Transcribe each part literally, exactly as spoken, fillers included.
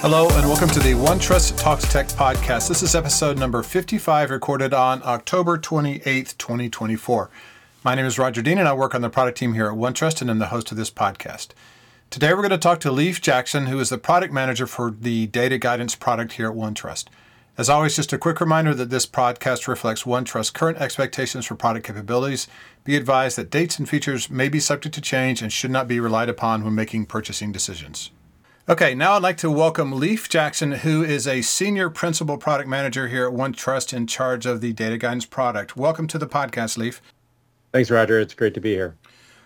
Hello and welcome to the OneTrust Talks Tech podcast. This is episode number fifty-five, recorded on October twenty-eighth, twenty twenty-four. My name is Roger Dean and I work on the product team here at OneTrust and I'm the host of this podcast. Today we're going to talk to Leif Jackson, who is the product manager for the data guidance product here at OneTrust. As always, just a quick reminder that this podcast reflects OneTrust's current expectations for product capabilities. Be advised that dates and features may be subject to change and should not be relied upon when making purchasing decisions. Okay, now I'd like to welcome Leif Jackson, who is a senior principal product manager here at OneTrust in charge of the data guidance product. Welcome to the podcast, Leif. Thanks, Roger. It's great to be here.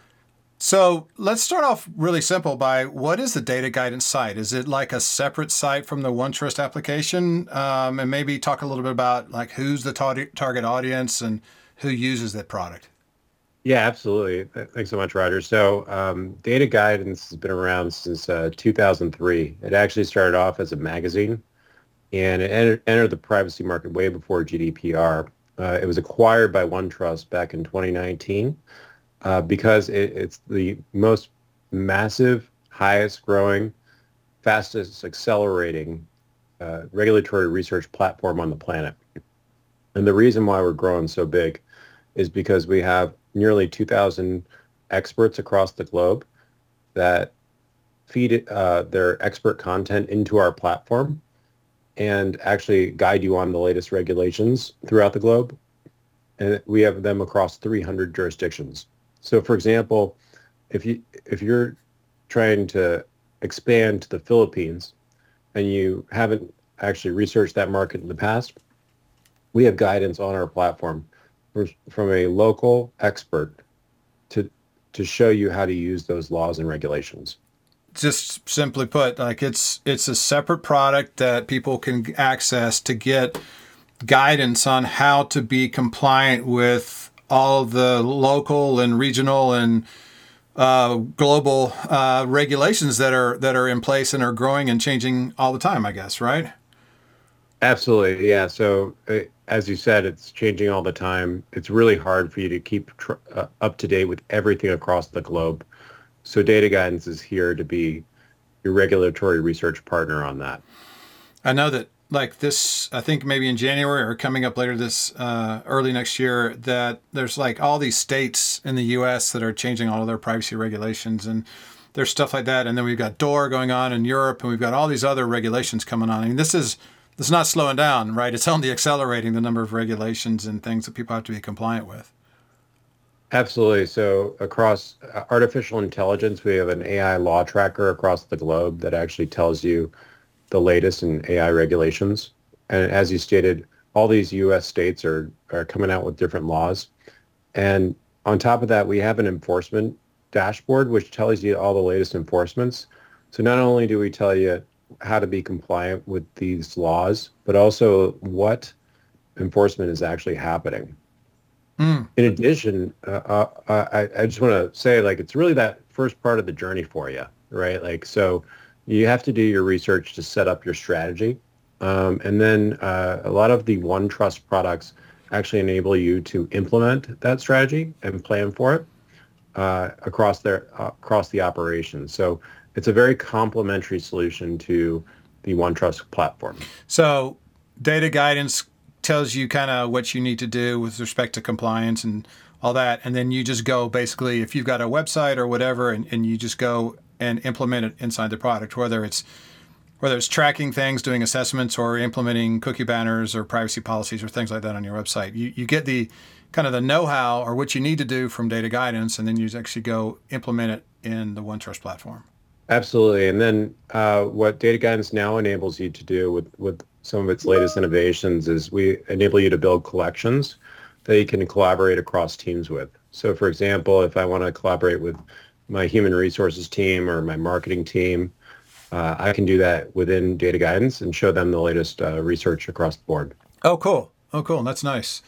So let's start off really simple by what is the data guidance site? Is it like a separate site from the OneTrust application? Um, and maybe talk a little bit about like who's the tar- target audience and who uses that product. Yeah, absolutely. Thanks so much, Roger. So um, data guidance has been around since uh, two thousand three. It actually started off as a magazine and it entered, entered the privacy market way before G D P R. Uh, it was acquired by OneTrust back in twenty nineteen. Uh, because it, it's the most massive, highest growing, fastest accelerating uh, regulatory research platform on the planet. And the reason why we're growing so big is because we have nearly two thousand experts across the globe that feed uh, their expert content into our platform and actually guide you on the latest regulations throughout the globe. And we have them across three hundred jurisdictions. So, for example, if you if you're trying to expand to the Philippines and you haven't actually researched that market in the past, we have guidance on our platform from a local expert to to show you how to use those laws and regulations. Just simply put, like it's it's a separate product that people can access to get guidance on how to be compliant with all the local and regional and uh, global uh, regulations that are that are in place and are growing and changing all the time, I guess, right? Absolutely, yeah. So uh, as you said, it's changing all the time. It's really hard for you to keep tr- uh, up to date with everything across the globe. So data guidance is here to be your regulatory research partner on that. I know that like this, I think maybe in January or coming up later this uh, early next year, that there's like all these states in the U S that are changing all of their privacy regulations and there's stuff like that. And then we've got D O R A going on in Europe and we've got all these other regulations coming on. I mean, this is, this is not slowing down, right? It's only accelerating the number of regulations and things that people have to be compliant with. Absolutely. So across artificial intelligence, we have an A I law tracker across the globe that actually tells you the latest in A I regulations. And as you stated, all these U S states are, are coming out with different laws. And on top of that, we have an enforcement dashboard, which tells you all the latest enforcements. So not only do we tell you how to be compliant with these laws, but also what enforcement is actually happening. Mm. In addition, uh, uh, I, I just want to say, like, it's really that first part of the journey for you, right? Like, so you have to do your research to set up your strategy. Um, and then uh, a lot of the OneTrust products actually enable you to implement that strategy and plan for it uh, across their uh, across the operation. So it's a very complementary solution to the OneTrust platform. So data guidance tells you kind of what you need to do with respect to compliance and all that. And then you just go basically, if you've got a website or whatever, and, and you just go and implement it inside the product, whether it's whether it's tracking things, doing assessments, or implementing cookie banners or privacy policies or things like that on your website. You you get the kind of the know-how or what you need to do from data guidance, and then you actually go implement it in the OneTrust platform. Absolutely. And then uh, what data guidance now enables you to do with, with some of its latest innovations is we enable you to build collections that you can collaborate across teams with. So for example, if I want to collaborate with my human resources team or my marketing team, uh, I can do that within data guidance and show them the latest uh, research across the board. Oh, cool. Oh, cool. That's nice.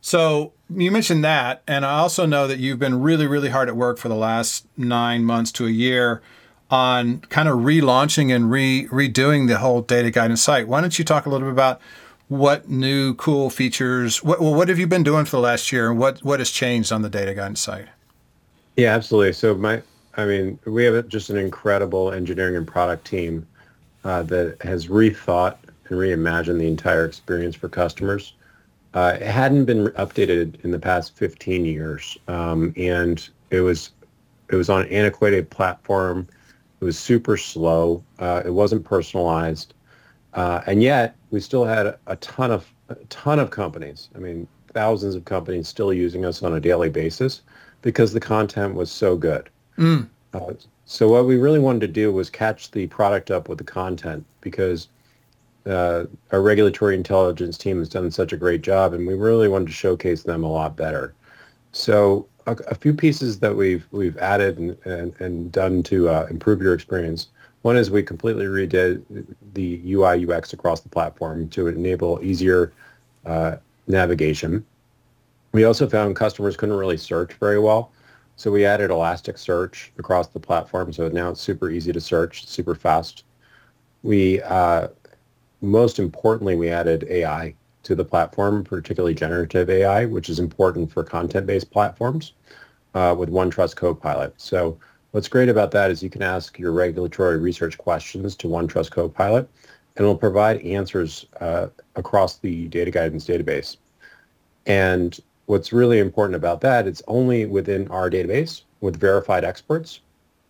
So you mentioned that, and I also know that you've been really, really hard at work for the last nine months to a year on kind of relaunching and re redoing the whole data guidance site. Why don't you talk a little bit about what new cool features, what, well, what have you been doing for the last year, and what, what has changed on the data guidance site? Yeah, absolutely. So my, I mean, we have just an incredible engineering and product team uh, that has rethought and reimagined the entire experience for customers. Uh, it hadn't been updated in the past fifteen years, um, and it was it was on an antiquated platform. It was super slow. Uh, it wasn't personalized, uh, and yet we still had a ton of a ton of companies. I mean, thousands of companies still using us on a daily basis because the content was so good. Mm. Uh, so what we really wanted to do was catch the product up with the content because uh, our regulatory intelligence team has done such a great job, and we really wanted to showcase them a lot better. So a, a few pieces that we've we've added and, and, and done to uh, improve your experience. One is we completely redid the U I U X across the platform to enable easier uh, navigation. We also found customers couldn't really search very well. So we added Elasticsearch across the platform. So now it's super easy to search, super fast. We, uh, most importantly, we added A I to the platform, particularly generative A I, which is important for content-based platforms uh, with OneTrust Copilot. So what's great about that is you can ask your regulatory research questions to OneTrust Copilot, and it'll provide answers uh, across the data guidance database. And what's really important about that, it's only within our database with verified experts,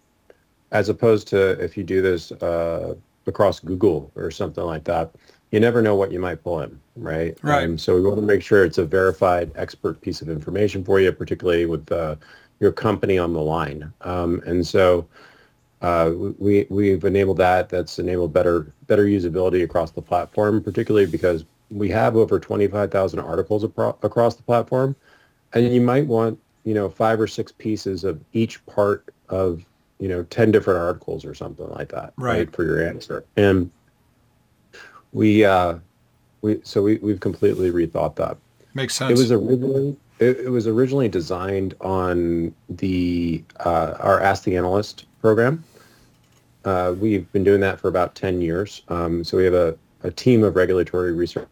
as opposed to if you do this uh, across Google or something like that, you never know what you might pull in, right? Right. Um, so we want to make sure it's a verified expert piece of information for you, particularly with uh, your company on the line. Um, and so uh, we, we've enabled that. That's enabled better, better usability across the platform, particularly because we have over twenty-five thousand articles apro- across the platform, and you might want, you know, five or six pieces of each part of, you know, ten different articles or something like that, Right. right, for your answer. And we, uh, we, so we, we've completely rethought that. Makes sense. It was originally, it, it was originally designed on the, uh, our Ask the Analyst program. Uh, we've been doing that for about ten years. Um, so we have a, a team of regulatory research,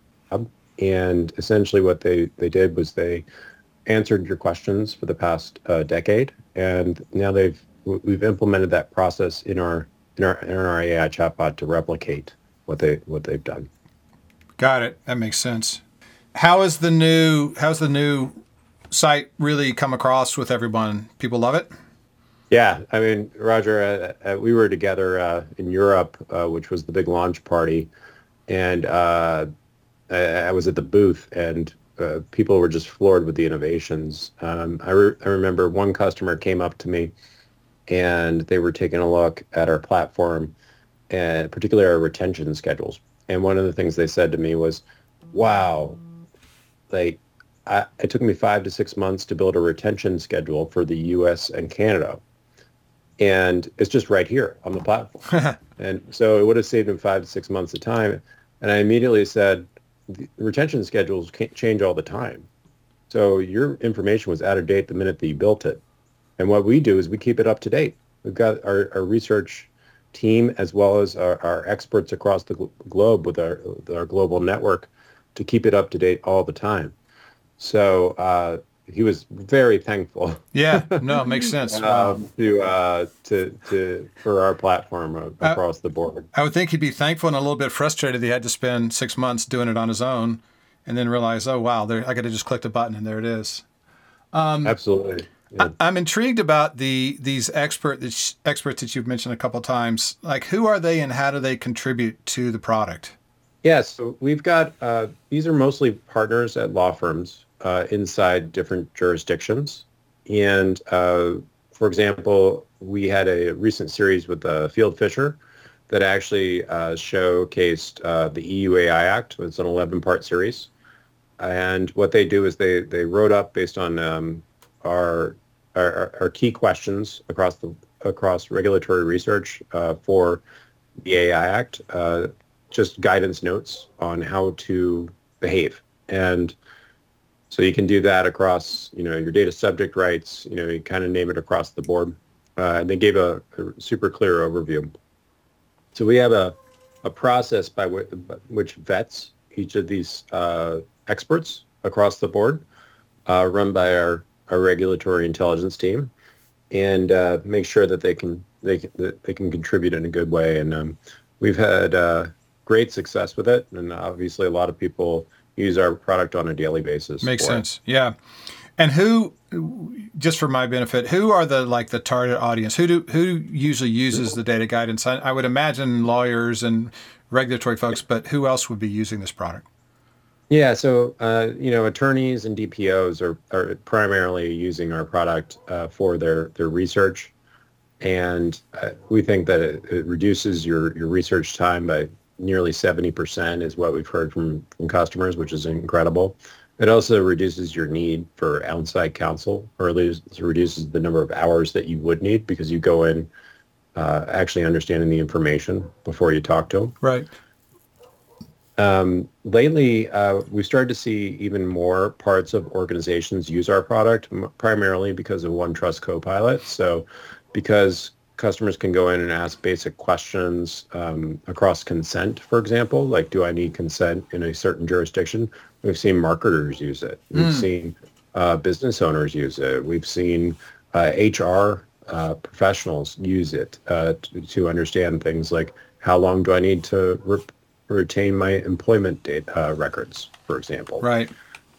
and essentially what they, they did was they answered your questions for the past uh, decade, and now they've we've implemented that process in our in our in our A I chatbot to replicate what they what they've done. Got it. That makes sense. How is the new how's the new site really come across with everyone? People love it? Yeah, I mean, Roger, uh, uh, we were together uh, in Europe, uh, which was the big launch party, and uh, I, I was at the booth, and uh, people were just floored with the innovations. Um, I, re- I remember one customer came up to me, and they were taking a look at our platform, and particularly our retention schedules. And one of the things they said to me was, "Wow, like I, it took me five to six months to build a retention schedule for the U S and Canada, and it's just right here on the platform." And so it would have saved them five to six months of time. And I immediately said, the retention schedules can't change all the time. So your information was out of date the minute that you built it. And what we do is we keep it up to date. We've got our, our research team as well as our, our experts across the glo- globe with our, with our global network to keep it up to date all the time. So uh, he was very thankful. Yeah, no, it makes sense. Wow. um, to uh, to to for our platform uh, across the board. I would think he'd be thankful and a little bit frustrated that he had to spend six months doing it on his own, and then realize, oh wow, there I got to just click the button and there it is. Um, Absolutely. Yeah. I, I'm intrigued about the these expert the experts that you've mentioned a couple times. Like, who are they and how do they contribute to the product? Yes, so we've got uh, these are mostly partners at law firms uh, inside different jurisdictions. And uh, for example, we had a recent series with uh, Field Fisher that actually uh, showcased uh, the E U A I Act. It's an eleven-part series. And what they do is they, they wrote up based on um, our, our our key questions across the across regulatory research uh, for the A I Act, uh, just guidance notes on how to behave. And so you can do that across, you know, your data subject rights, you know, you kind of name it across the board. Uh, and they gave a, a super clear overview. So we have a, a process by w- which vets each of these uh, experts across the board, uh, run by our, our regulatory intelligence team, and uh, make sure that they can they can, that they can contribute in a good way. And um, we've had uh, great success with it, and obviously a lot of people use our product on a daily basis. Makes for sense. it. Yeah. And who, just for my benefit, who are the like the target audience? Who do who usually uses the data guidance? I, I would imagine lawyers and regulatory folks, but who else would be using this product? Yeah, so uh, you know, attorneys and D P Os are, are primarily using our product uh, for their their research, and uh, we think that it, it reduces your your research time by nearly seventy percent, is what we've heard from from customers, which is incredible. It also reduces your need for outside counsel, or at least reduces the number of hours that you would need, because you go in uh, actually understanding the information before you talk to them. Right. Um, lately, uh, we've started to see even more parts of organizations use our product, m- primarily because of OneTrust Copilot. So because customers can go in and ask basic questions um, across consent, for example, like, do I need consent in a certain jurisdiction? We've seen marketers use it. We've mm. seen uh, business owners use it. We've seen uh, H R uh, professionals use it uh, to, to understand things like, how long do I need to re- retain my employment data, uh, records, for example. Right.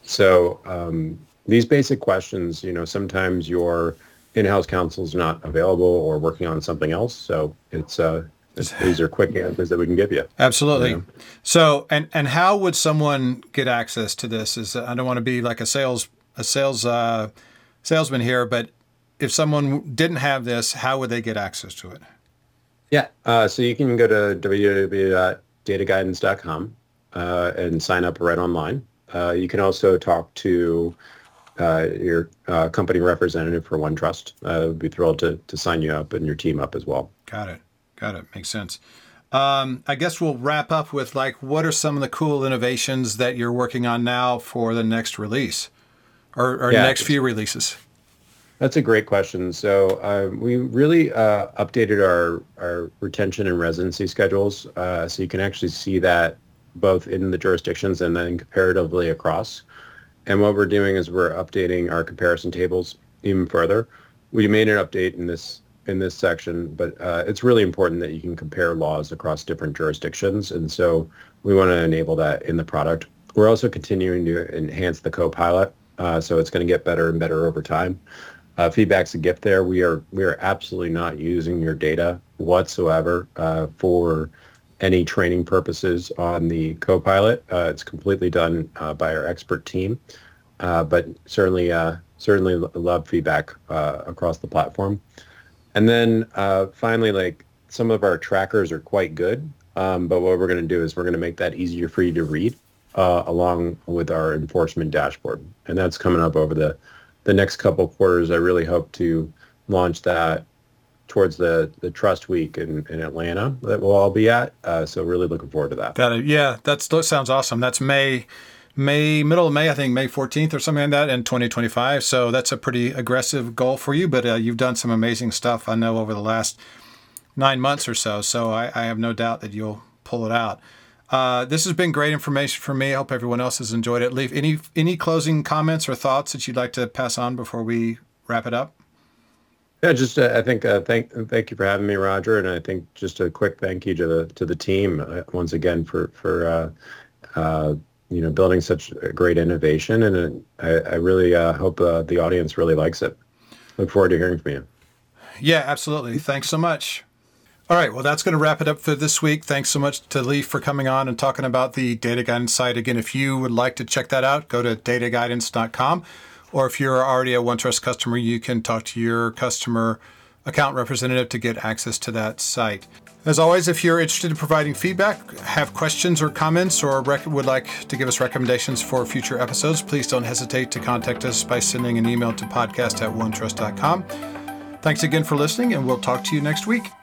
So um, these basic questions, you know, sometimes your in-house counsel is not available or working on something else. So it's, uh, it's these are quick answers that we can give you. Absolutely. You know? So, and, and how would someone get access to this? Is I don't want to be like a sales, a sales, uh, salesman here, but if someone didn't have this, how would they get access to it? Yeah. Uh, so you can go to w w w dot data guidance dot com uh, and sign up right online. Uh, you can also talk to uh, your uh, company representative for OneTrust. Uh, we'd be thrilled to to sign you up and your team up as well. Got it. Got it. Makes sense. Um, I guess we'll wrap up with like, what are some of the cool innovations that you're working on now for the next release or, or yeah, next few releases? That's a great question. So uh, we really uh, updated our, our retention and residency schedules, uh, so you can actually see that both in the jurisdictions and then comparatively across. And what we're doing is we're updating our comparison tables even further. We made an update in this in this section, but uh, it's really important that you can compare laws across different jurisdictions, and so we want to enable that in the product. We're also continuing to enhance the Copilot, uh, so it's going to get better and better over time. Uh, feedback's a gift there. We are we are absolutely not using your data whatsoever uh, for any training purposes on the Copilot. Uh, it's completely done uh, by our expert team, uh, but certainly uh, certainly love feedback uh, across the platform. And then uh, finally, like, some of our trackers are quite good, um, but what we're going to do is we're going to make that easier for you to read uh, along with our enforcement dashboard, and that's coming up over the the next couple of quarters. I really hope to launch that towards the, the Trust Week in, in Atlanta that we'll all be at. Uh, so really looking forward to that. That yeah, that's, that sounds awesome. That's May, May, middle of May, I think May fourteenth or something like that in twenty twenty-five. So that's a pretty aggressive goal for you, but uh, you've done some amazing stuff, I know, over the last nine months or so. So I, I have no doubt that you'll pull it out. Uh, this has been great information for me. I hope everyone else has enjoyed it. Leif, any any closing comments or thoughts that you'd like to pass on before we wrap it up? Yeah, just uh, I think uh, thank thank you for having me, Roger, and I think just a quick thank you to the to the team uh, once again for for uh, uh, you know, building such a great innovation, and uh, I, I really uh, hope uh, the audience really likes it. Look forward to hearing from you. Yeah, absolutely. Thanks so much. All right, well, that's going to wrap it up for this week. Thanks so much to Leif for coming on and talking about the Data Guidance site. Again, if you would like to check that out, go to data guidance dot com. Or if you're already a OneTrust customer, you can talk to your customer account representative to get access to that site. As always, if you're interested in providing feedback, have questions or comments, or rec- would like to give us recommendations for future episodes, please don't hesitate to contact us by sending an email to podcast at one trust dot com. Thanks again for listening, and we'll talk to you next week.